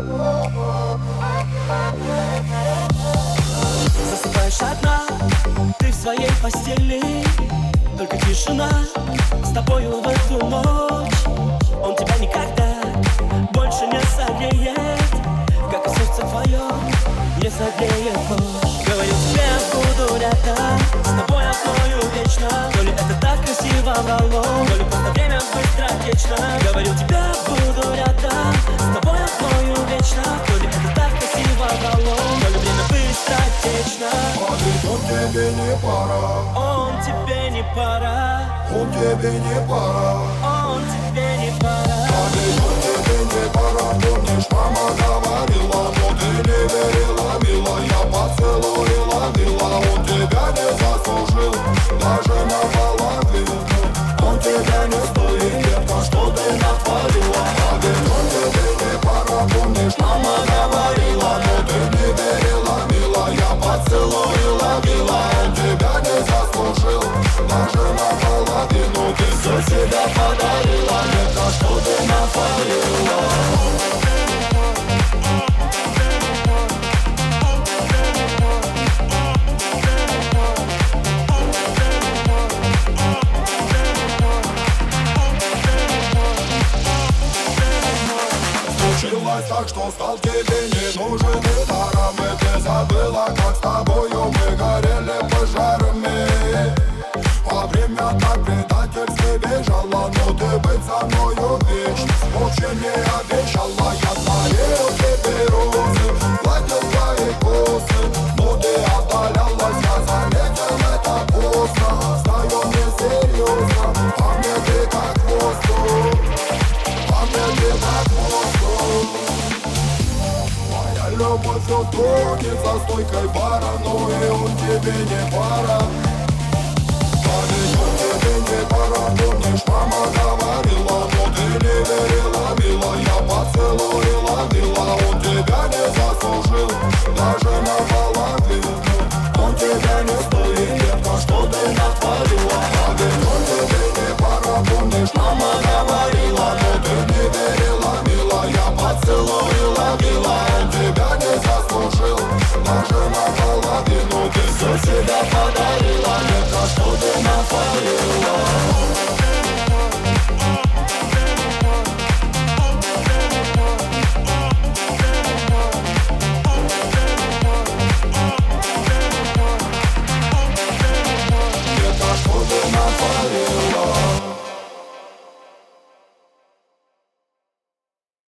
Засыпаешь одна, ты в своей постели, только тишина с тобою в эту ночь. Он тебя никогда больше не согреет, как и сердце твое не согреет ночь. Говорю тебе, буду рядом, с тобой одною вечно. То ли это так красиво врало, то ли просто время быстротечно. Говорю тебе, буду рядом, с тобой одною вечно. То ли это так красиво врало, то ли время быстротечно. А ведь он тебе не пора, Он тебе не пора, он тебе не пора. он тебе не пора. А ведь он тебе не пора, помнишь, мама говорила, но ты не верила, мила. Я поцелуила, мила, он тебя не заслужил, даже наполовину. Он тебя не стоит, детка, что ты натворила. А ведь он тебе не пора, помнишь, мама говорила, но ты не верила, мила. Я поцелуила, мила, он тебя не заслужил, даже наполовину. Ты все себя подарила, детка, что ты натворила. Случилось так, что стал тебе не нужен и даром. И ты забыла, как с тобою мы горели пожарами. А время так предательски бежало, но ты быть со мною вечно. Вообще не обещала, я дарил тебе розы, гладил твои косы, но ты отдалялась, я заметил это поздно. Знаю, мне серьезно, а мне ты как воздух, а мне ты как воздух. Моя любовь утонет за стойкой бара, но и он тебе не пара. А ведь он тебе не пора, помнишь, мама говорила, но ты не верила, мила. Я поцелуила, мила, он тебя не заслужил, даже наполовину. Он тебя не стоит, детка, что ты натворила. А ведь он тебе не пора, помнишь, мама говорила, но ты не верила, мила. Я поцелуила, мила, он тебя не заслужил, даже наполовину. Ты все себя подарила, детка, что ты натворила.